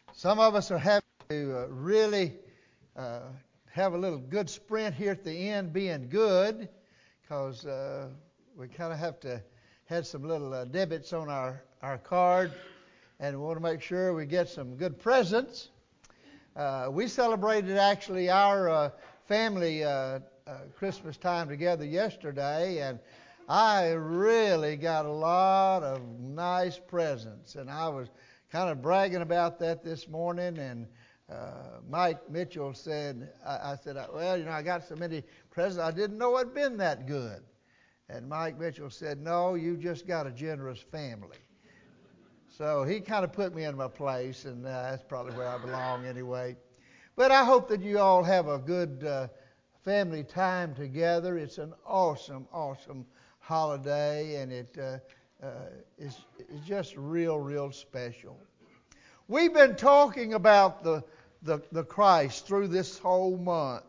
Some of us are having to really uh, have a little good sprint here at the end, being good, because we kind of have to have some little debits on our card, and we want to make sure we get some good presents. We celebrated actually our family Christmas time together yesterday, and I really got a lot of nice presents, and I was kind of bragging about that this morning, and Mike Mitchell said, I said, well, I got so many presents, I didn't know it'd been that good. And Mike Mitchell said, no, you just got a generous family. So he kind of put me in my place, and that's probably where I belong anyway. But I hope that you all have a good family time together. It's an awesome, awesome holiday, and it is just real special. We've been talking about the Christ through this whole month.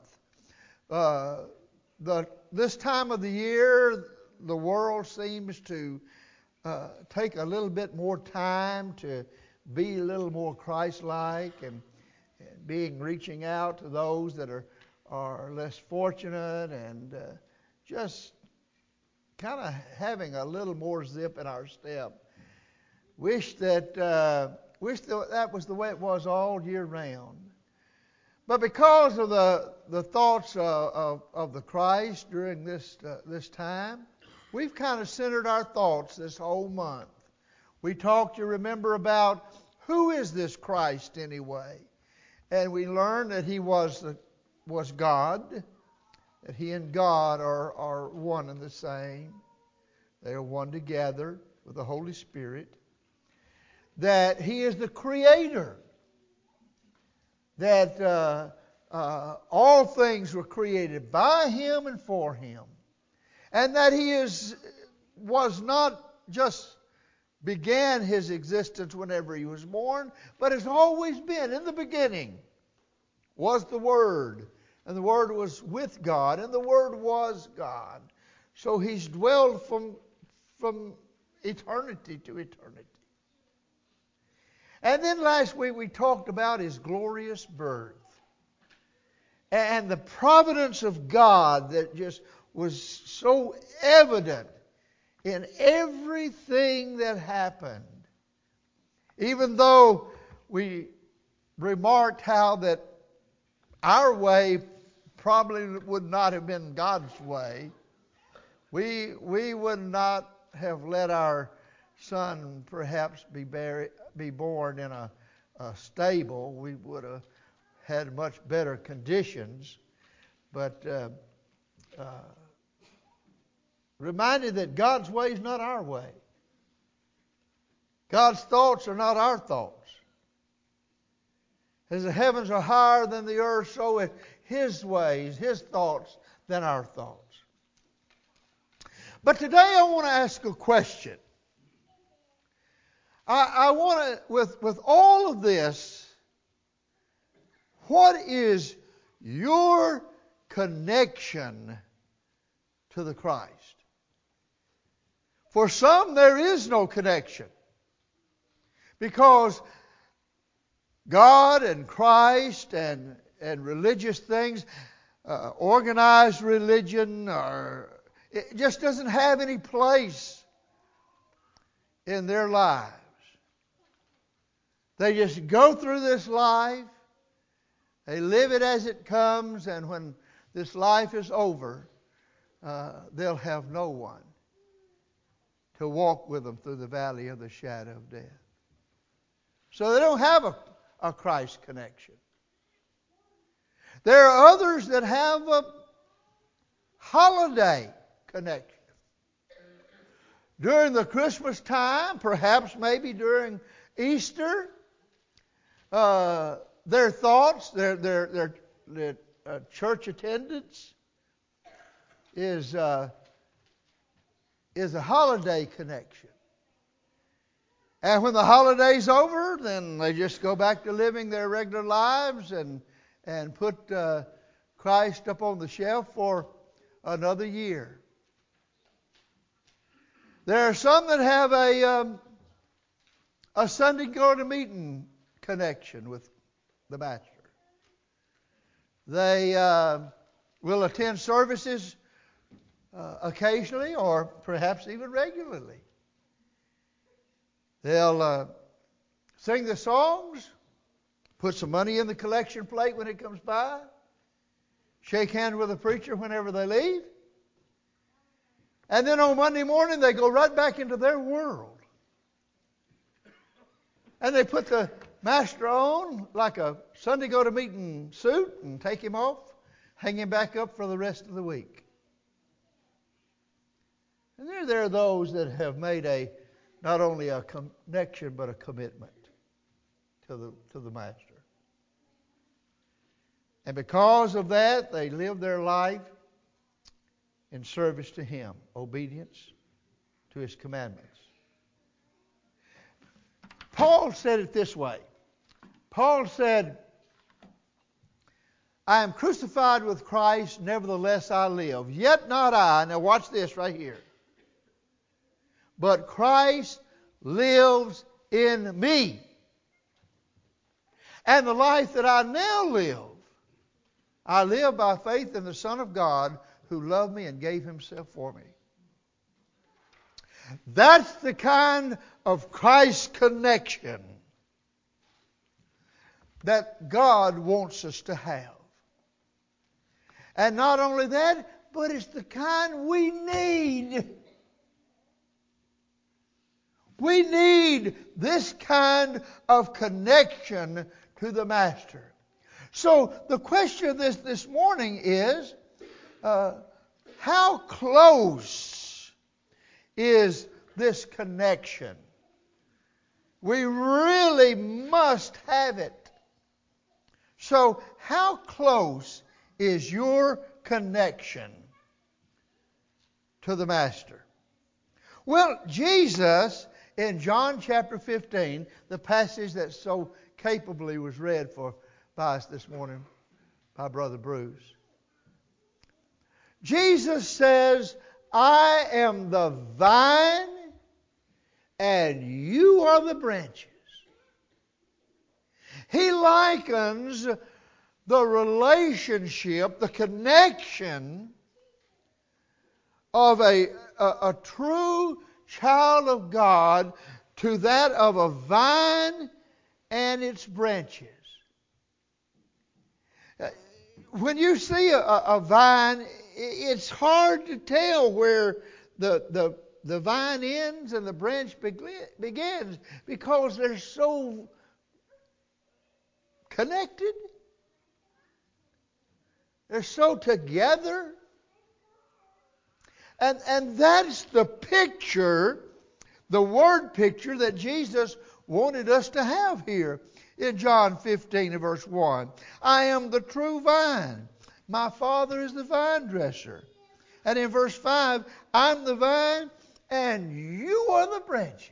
This time of the year, the world seems to take a little bit more time to be a little more Christ-like and reaching out to those that are less fortunate, and just kind of having a little more zip in our step. Wish that that was the way it was all year round. But because of the thoughts of the Christ during this time, we've kind of centered our thoughts this whole month. We talked, you remember, about who is this Christ anyway? And we learned that he was God, that he and God are one and the same. They are one together with the Holy Spirit. That he is the Creator. That all things were created by him and for him. And that he was not just began his existence whenever he was born, but has always been. In the beginning was the Word, and the Word was with God, and the Word was God. So he's dwelled from eternity to eternity. And then last week we talked about his glorious birth and the providence of God that just was so evident in everything that happened. Even though we remarked how that our way probably would not have been God's way, we would not have let our son perhaps be born in a stable. We would have had much better conditions, but reminded that God's way is not our way. God's thoughts are not our thoughts. As the heavens are higher than the earth, so is his ways, his thoughts, than our thoughts. But today I want to ask a question. I want to, with all of this, what is your connection to the Christ? For some, there is no connection. Because God and Christ and religious things, organized religion, it just doesn't have any place in their lives. They just go through this life, they live it as it comes, and when this life is over, they'll have no one to walk with them through the valley of the shadow of death. So they don't have a Christ connection. There are others that have a holiday connection. During the Christmas time, perhaps maybe during Easter, their thoughts, their church attendance is a holiday connection. And when the holiday's over, then they just go back to living their regular lives and put Christ up on the shelf for another year. There are some that have a Sunday go to meeting connection with the Master. They will attend services occasionally or perhaps even regularly. They'll sing the songs, put some money in the collection plate when it comes by, shake hands with the preacher whenever they leave, and then on Monday morning they go right back into their world. And they put the Master on like a Sunday go-to-meeting suit and take him off, hang him back up for the rest of the week. And then there are those that have made not only a connection but a commitment to the Master. And because of that, they live their life in service to Him, obedience to His commandments. Paul said it this way. Paul said, I am crucified with Christ, nevertheless I live. Yet not I. Now watch this right here. But Christ lives in me. And the life that I now live, I live by faith in the Son of God who loved me and gave Himself for me. That's the kind of Christ connection that God wants us to have. And not only that, but it's the kind we need. We need this kind of connection to the Master. So the question of this morning is, how close is this connection? We really must have it. So how close is your connection to the Master? Well, Jesus, in John chapter 15, the passage that so capably was read by us this morning by Brother Bruce, Jesus says, I am the vine and you are the branches. He likens the relationship, the connection of a true child of God to that of a vine and its branches. When you see a vine, it's hard to tell where the vine ends and the branch begins because they're so connected. They're so together. And that's the picture, the word picture that Jesus wanted us to have here in John 15 and verse 1. I am the true vine. My Father is the vine dresser. And in verse 5, I'm the vine and you are the branches.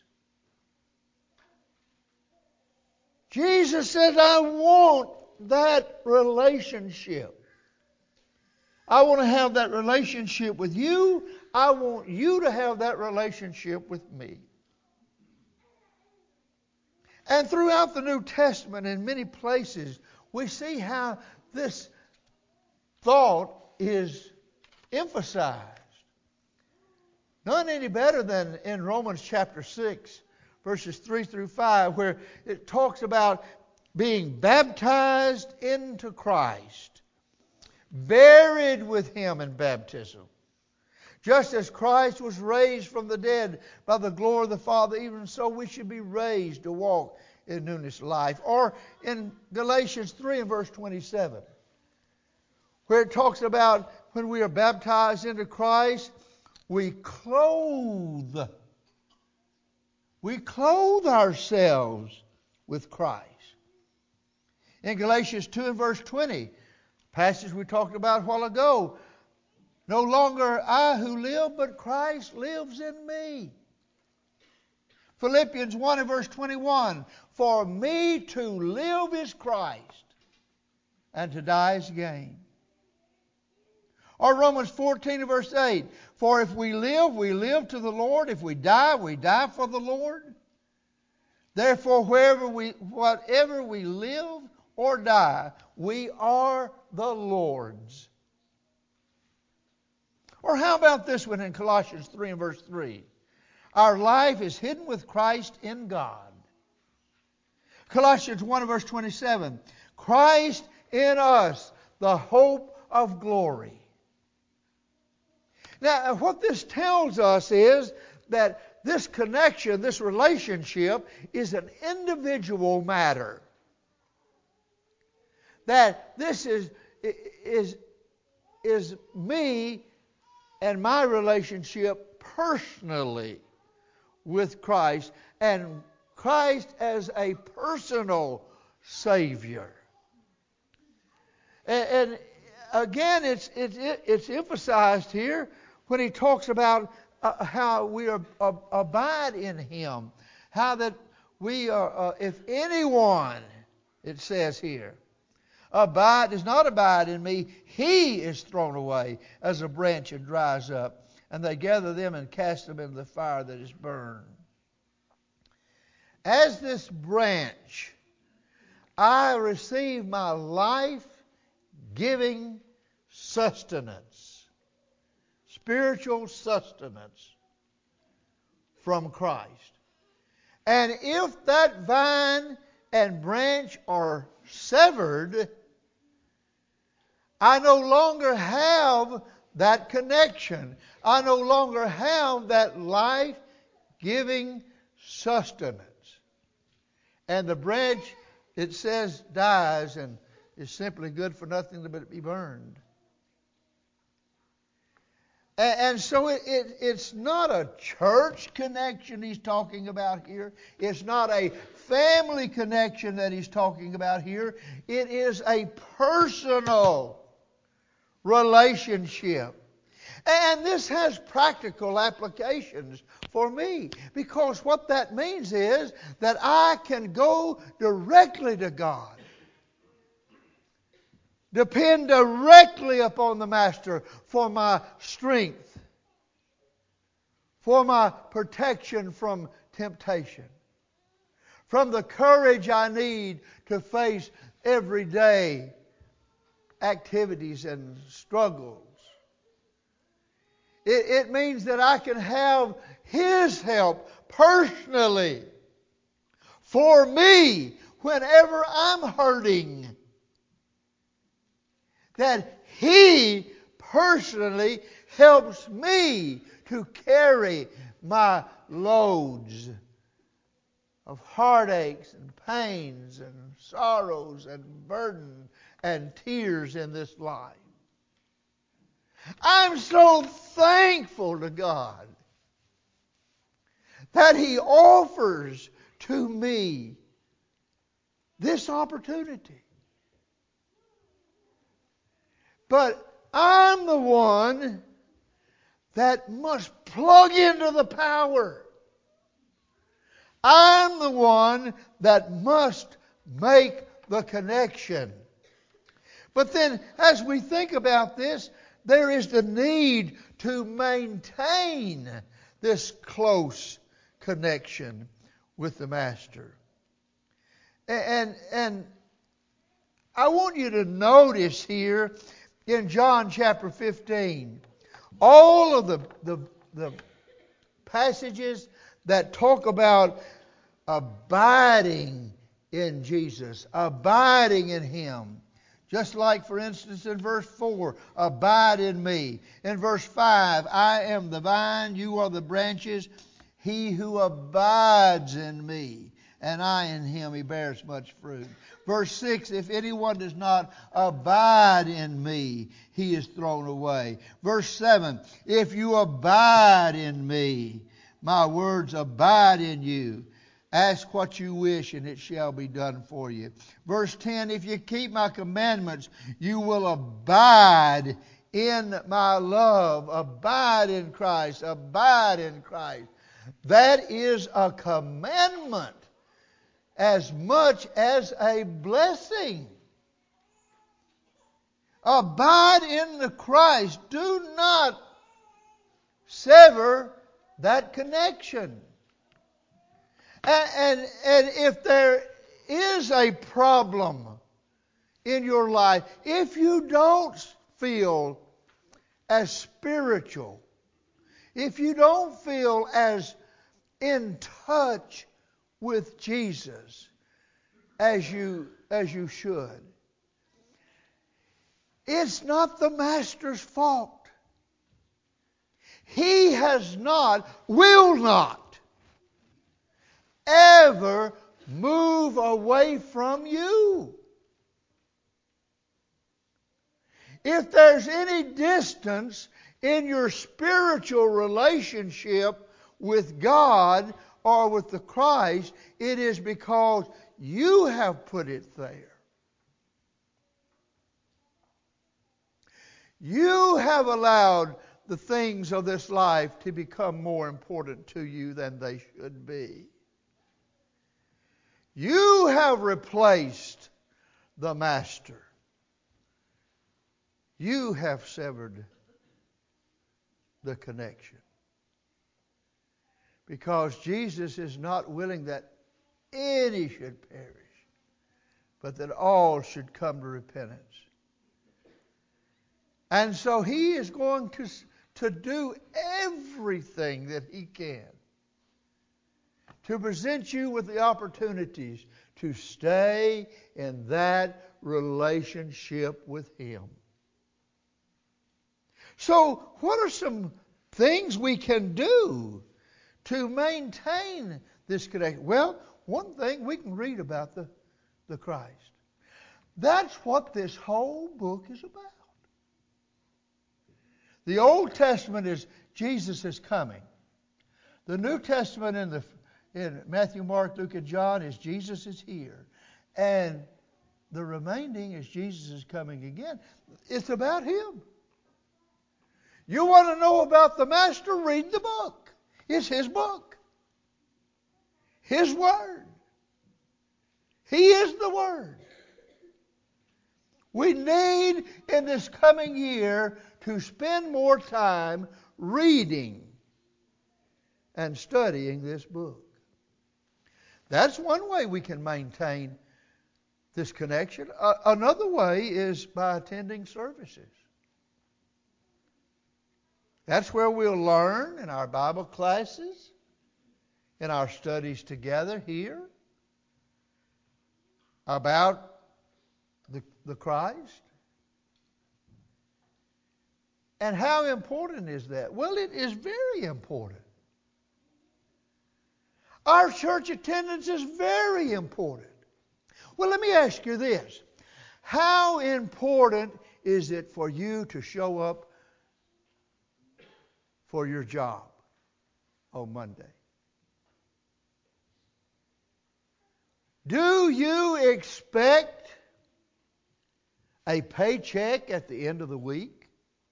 Jesus says, I want that relationship. I want to have that relationship with you. I want you to have that relationship with me. And throughout the New Testament, in many places, we see how this thought is emphasized. None any better than in Romans chapter 6, verses 3 through 5, where it talks about being baptized into Christ, buried with Him in baptism. Just as Christ was raised from the dead by the glory of the Father, even so we should be raised to walk in newness of life. Or in Galatians 3 and verse 27, where it talks about when we are baptized into Christ, we clothe ourselves with Christ. In Galatians 2 and verse 20, passage we talked about a while ago, no longer I who live, but Christ lives in me. Philippians 1 and verse 21, for me to live is Christ, and to die is gain. Or Romans 14 and verse 8, for if we live to the Lord. If we die for the Lord. Therefore, whatever we live or die, we are the Lord's. Or how about this one in Colossians 3 and verse 3? Our life is hidden with Christ in God. Colossians 1 and verse 27. Christ in us, the hope of glory. Now, what this tells us is that this connection, this relationship, is an individual matter. That this is me and my relationship personally with Christ, and Christ as a personal Savior. And again, it's emphasized here when he talks about how we abide in Him. How that we are, if anyone, it says here, does not abide in me, he is thrown away as a branch and dries up. And they gather them and cast them into the fire that is burned. As this branch, I receive my life-giving sustenance, spiritual sustenance from Christ. And if that vine and branch are severed, I no longer have that connection. I no longer have that life-giving sustenance. And the branch, it says, dies and is simply good for nothing but be burned. And so it's not a church connection he's talking about here. It's not a family connection that he's talking about here. It is a personal relationship. And this has practical applications for me, because what that means is that I can go directly to God. Depend directly upon the Master for my strength, for my protection from temptation, from the courage I need to face everyday activities and struggles. It means that I can have His help personally for me whenever I'm hurting. That He personally helps me to carry my loads of heartaches and pains and sorrows and burdens and tears in this life. I'm so thankful to God that He offers to me this opportunity. But I'm the one that must plug into the power. I'm the one that must make the connection. But then, as we think about this, there is the need to maintain this close connection with the Master. And I want you to notice here in John chapter 15, all of the passages that talk about abiding in Jesus, abiding in Him. Just like, for instance, in verse 4, abide in me. In verse 5, I am the vine, you are the branches. He who abides in me, and I in him, he bears much fruit. Verse 6, if anyone does not abide in me, he is thrown away. Verse 7, if you abide in me, my words abide in you. Ask what you wish, and it shall be done for you. Verse 10, if you keep my commandments, you will abide in my love. Abide in Christ. Abide in Christ. That is a commandment as much as a blessing. Abide in the Christ. Do not sever that connection. And if there is a problem in your life, if you don't feel as spiritual, if you don't feel as in touch with Jesus as you should, it's not the Master's fault. He has not, will not, ever move away from you. If there's any distance in your spiritual relationship with God or with the Christ, it is because you have put it there. You have allowed the things of this life to become more important to you than they should be. You have replaced the Master. You have severed the connection. Because Jesus is not willing that any should perish, but that all should come to repentance. And so He is going to do everything that He can to present you with the opportunities to stay in that relationship with Him. So, what are some things we can do to maintain this connection? Well, one thing, we can read about the Christ. That's what this whole book is about. The Old Testament is Jesus is coming. The New Testament in Matthew, Mark, Luke, and John is Jesus is here. And the remaining is Jesus is coming again. It's about Him. You want to know about the Master? Read the book. It's His book. His Word. He is the Word. We need in this coming year to spend more time reading and studying this book. That's one way we can maintain this connection. Another way is by attending services. That's where we'll learn in our Bible classes, in our studies together here, about the Christ. And how important is that? Well, it is very important. Our church attendance is very important. Well, let me ask you this. How important is it for you to show up for your job on Monday? Do you expect a paycheck at the end of the week?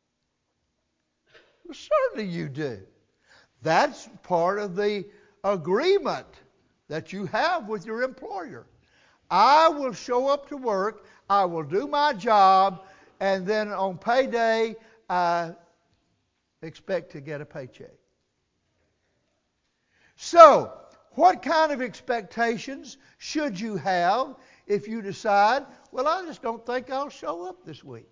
Well, certainly you do. That's part of the agreement that you have with your employer. I will show up to work, I will do my job, and then on payday, I expect to get a paycheck. So, what kind of expectations should you have if you decide, well, I just don't think I'll show up this week?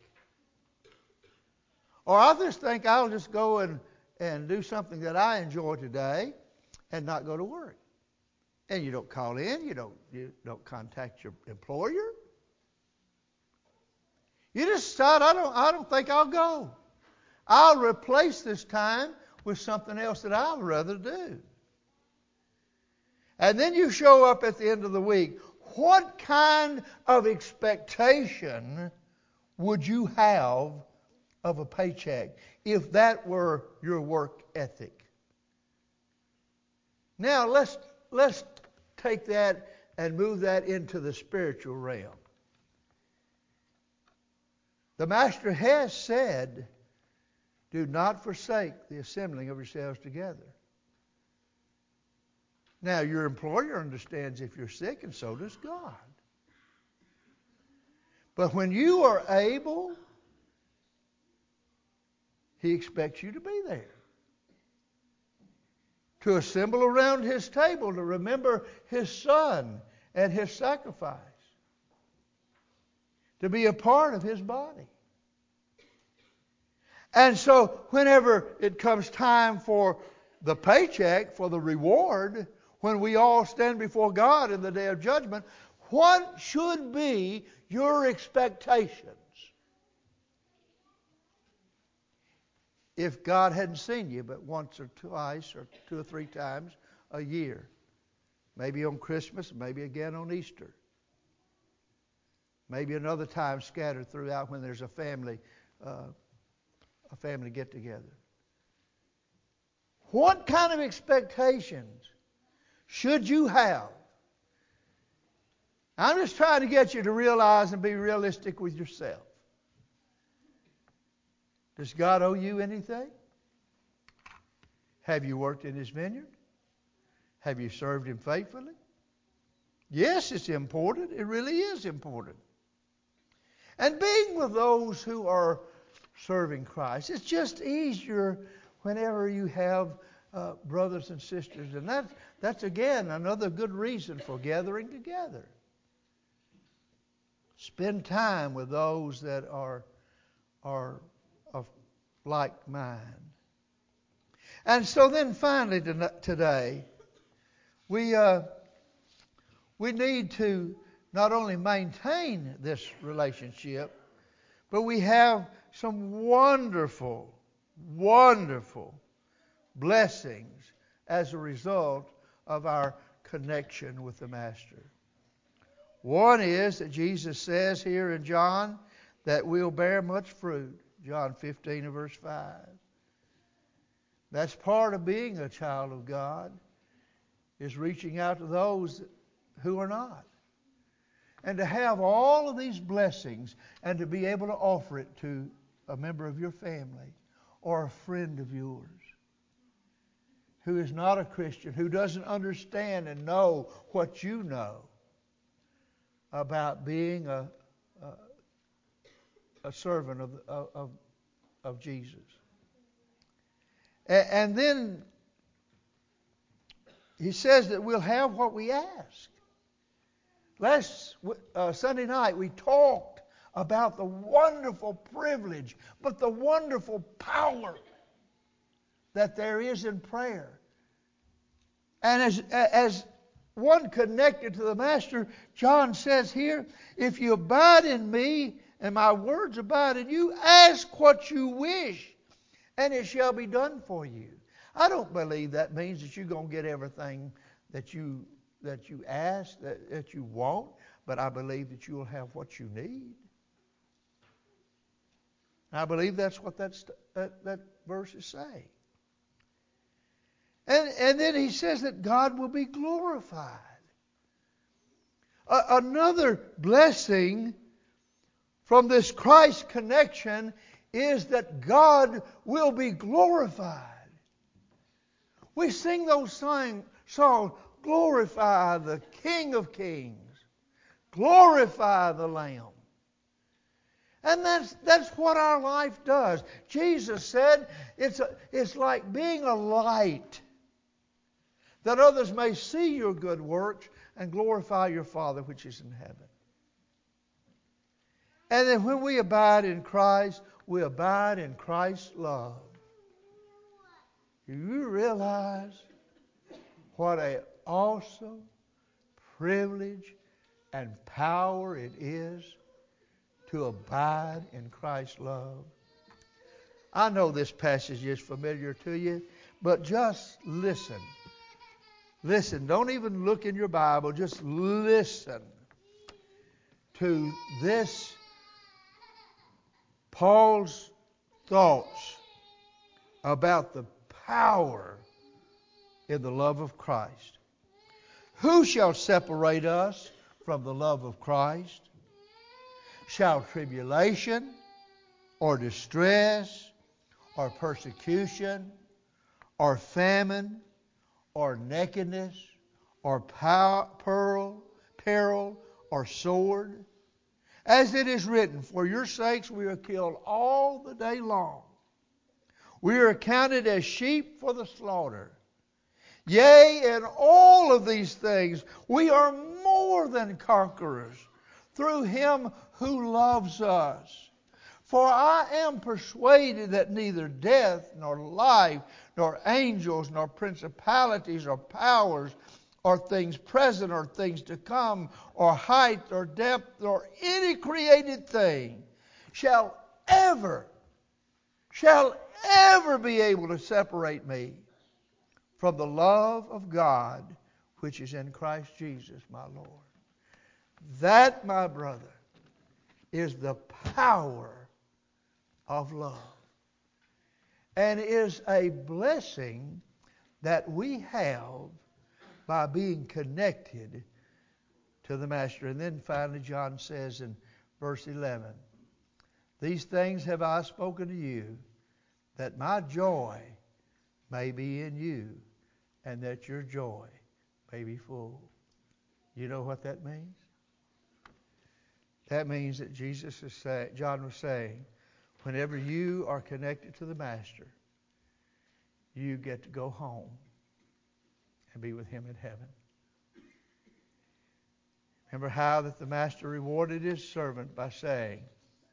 Or I just think I'll just go and do something that I enjoy today and not go to work. And you don't call in, you don't contact your employer. You just decide, I don't think I'll go. I'll replace this time with something else that I'd rather do. And then you show up at the end of the week. What kind of expectation would you have of a paycheck if that were your work ethic? Now let's take that and move that into the spiritual realm. The Master has said, do not forsake the assembling of yourselves together. Now, your employer understands if you're sick, and so does God. But when you are able, He expects you to be there. to assemble around His table to remember His Son and His sacrifice, to be a part of His body. And so whenever it comes time for the paycheck, for the reward, when we all stand before God in the day of judgment, what should be your expectations? If God hadn't seen you but once or twice or 2 or 3 times a year, maybe on Christmas, maybe again on Easter, maybe another time scattered throughout when there's a family get-together. What kind of expectations should you have? I'm just trying to get you to realize and be realistic with yourself. Does God owe you anything? Have you worked in His vineyard? Have you served Him faithfully? Yes, it's important. It really is important. And being with those who are serving Christ, it's just easier whenever you have brothers and sisters. And that's again another good reason for gathering together. Spend time with those that are of like mind. And so then finally today, we need to not only maintain this relationship, but we have some wonderful, wonderful blessings as a result of our connection with the Master. One is that Jesus says here in John that we'll bear much fruit. John 15 and verse 5. That's part of being a child of God, is reaching out to those who are not. And to have all of these blessings and to be able to offer it to a member of your family or a friend of yours who is not a Christian, who doesn't understand and know what you know about being a servant of Jesus. And then he says that we'll have what we ask. Last Sunday night we talked about the wonderful privilege, but the wonderful power that there is in prayer. And as one connected to the Master, John says here, if you abide in me and my words abide in you, ask what you wish, and it shall be done for you. I don't believe that means that you're going to get everything that you ask, that you want, but I believe that you will have what you need. I believe that's what that verse is saying. And then he says that God will be glorified. Another blessing from this Christ connection is that God will be glorified. We sing those songs, glorify the King of Kings, glorify the Lamb. And that's what our life does. Jesus said it's like being a light, that others may see your good works and glorify your Father which is in heaven. And then when we abide in Christ, we abide in Christ's love. Do you realize what an awesome privilege and power it is to abide in Christ's love? I know this passage is familiar to you, but just listen. Listen, don't even look in your Bible, just listen to this Paul's thoughts about the power in the love of Christ. Who shall separate us from the love of Christ? Shall tribulation or distress or persecution or famine or nakedness or peril or sword? As it is written, for your sakes we are killed all the day long. We are accounted as sheep for the slaughter. Yea, in all of these things we are more than conquerors through him who loves us. For I am persuaded that neither death, nor life, nor angels, nor principalities, or powers, or things present, or things to come, or height, or depth, or any created thing shall ever be able to separate me from the love of God which is in Christ Jesus my Lord. That, my brother, is the power of love, and is a blessing that we have by being connected to the Master. And then finally John says in verse 11, these things have I spoken to you, that my joy may be in you, and that your joy may be full. You know what that means? That means that John was saying, whenever you are connected to the Master, you get to go home and be with him in heaven. Remember how that the Master rewarded his servant by saying,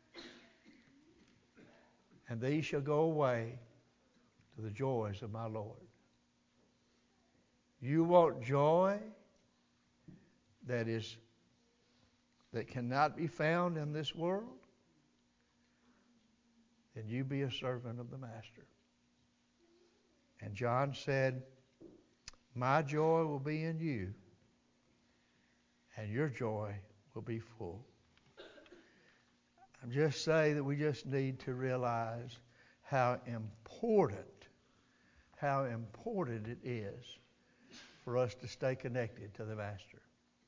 and these shall go away to the joys of my Lord. You want joy that cannot be found in this world? Then you be a servant of the Master. And John said, my joy will be in you, and your joy will be full. I'm just saying that we just need to realize how important it is for us to stay connected to the Master.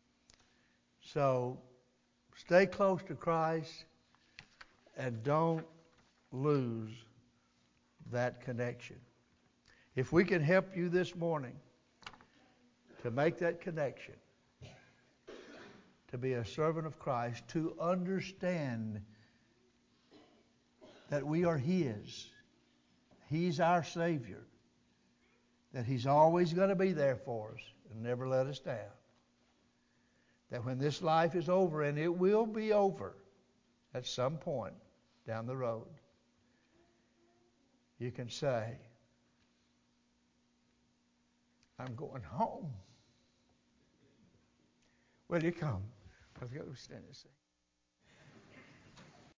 So stay close to Christ and don't lose that connection. If we can help you this morning to make that connection, to be a servant of Christ, to understand that we are his, he's our Savior, that he's always going to be there for us and never let us down, that when this life is over, and it will be over at some point down the road, you can say, I'm going home. Will you come? Let's go stand and sing.